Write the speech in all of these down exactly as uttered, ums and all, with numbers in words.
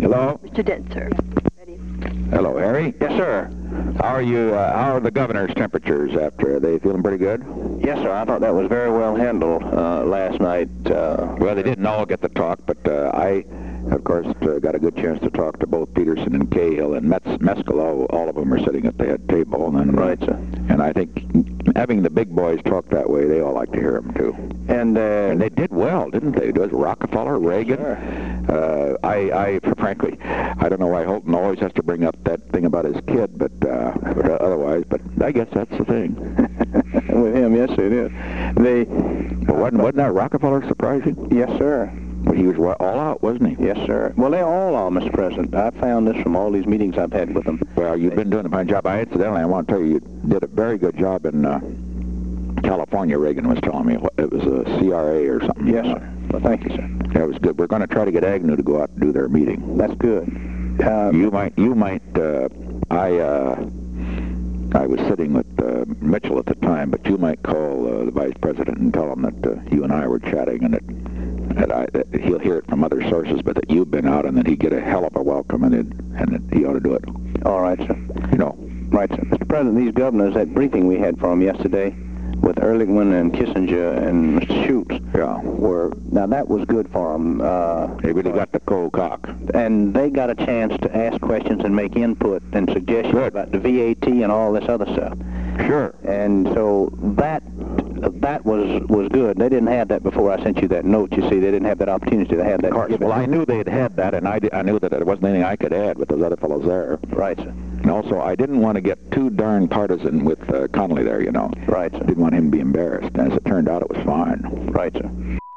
Hello? Mister Dent, sir. Ready? Hello, Harry. Yes, sir. How are you? Uh, how are the governor's temperatures after? Are they feeling pretty good? Yes, sir. I thought that was very well handled uh, last night. Uh, well, they didn't all get to talk, but uh, I, of course, uh, got a good chance to talk to both Peterson and Cahill and Metz, Mescal. All, all of them are sitting at the head table. And then, right, sir. And I think having the big boys talk that way, they all like to hear them, too. And, uh, and they did well, didn't they? It was Rockefeller, Reagan. Sure. Uh, I, I, frankly, I don't know why Holton always has to bring up that thing about his kid, but, uh, but uh, otherwise, but I guess that's the thing. With him, yes, it is. They, but wasn't, wasn't that Rockefeller surprising? Yes, sir. But he was all out, wasn't he? Yes, sir. Well, they all are, Mister President. I found this from all these meetings I've had with them. Well, you've been doing a fine job. I incidentally, I want to tell you, you did a very good job in uh, California. Reagan was telling me it was a C R A or something. Yes, sir. Well, thank you, sir. That was good. We're going to try to get Agnew to go out and do their meeting. That's good. Uh, you might, you might. Uh, I, uh, I was sitting with uh, Mitchell at the time, but you might call uh, the vice president and tell him that uh, you and I were chatting, and that, that, I, that he'll hear it from other sources, but that you've been out, and that he'd get a hell of a welcome, and, it, and that he ought to do it. All right, sir. You know. Right, sir. Mister President, these governors, that briefing we had for them yesterday, with Ehrlichman and Kissinger and Mister Schultz, yeah, were now that was good for them. Uh, they really got the cold cock, and they got a chance to ask questions and make input and suggestions good. about the V A T and all this other stuff. Sure. And so that that was was good. They didn't have that before I sent you that note. You see, they didn't have that opportunity to have that. Of course. Well, I knew they'd had that, and I, I knew that there wasn't anything I could add with those other fellows there. Right, sir. And also, I didn't want to get too darn partisan with uh, Connolly there, you know. Right, sir. Didn't want him to be embarrassed. And as it turned out, it was fine. Right, sir.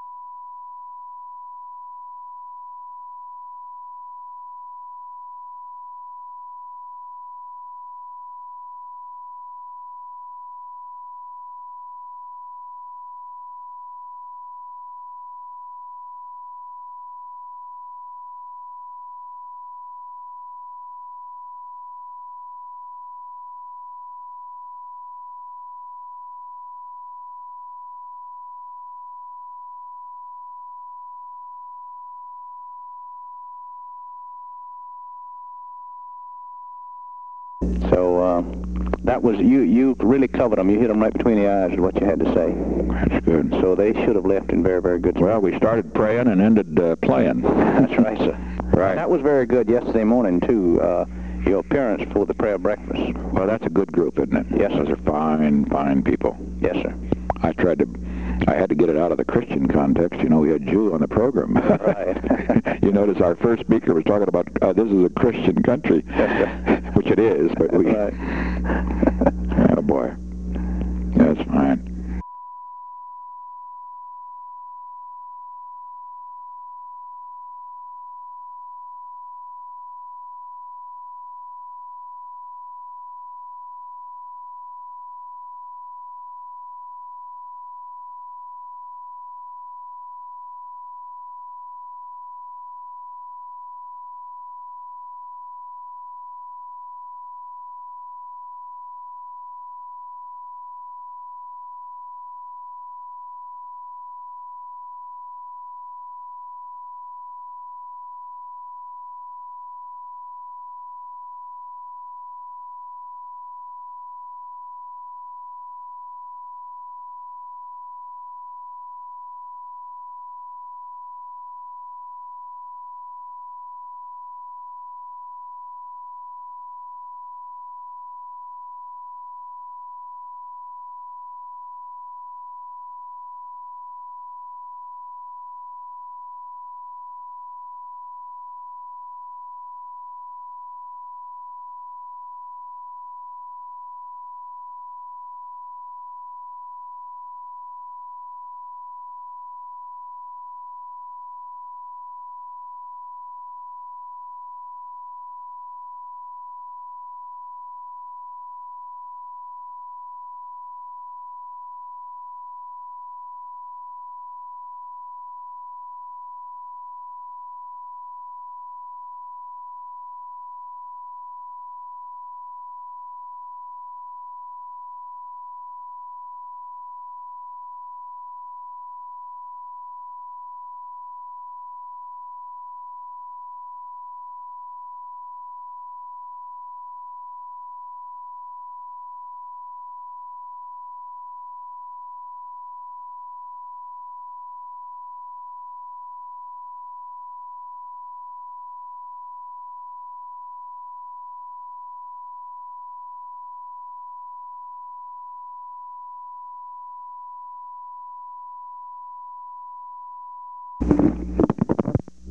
So uh, that was, you you really covered them. You hit them right between the eyes with what you had to say. That's good. So they should have left in very, very good Well, we started praying and ended uh, playing. That's right, sir. Right. That was very good yesterday morning, too, uh, your appearance for the prayer breakfast. Well, that's a good group, isn't it? Yes, Those are fine, fine people. Yes, sir. I tried to, I had to get it out of the Christian context. You know, we had Jew on the program. Right. You notice our first speaker was talking about, uh, this is a Christian country, which it is, but we... Right. Oh, boy.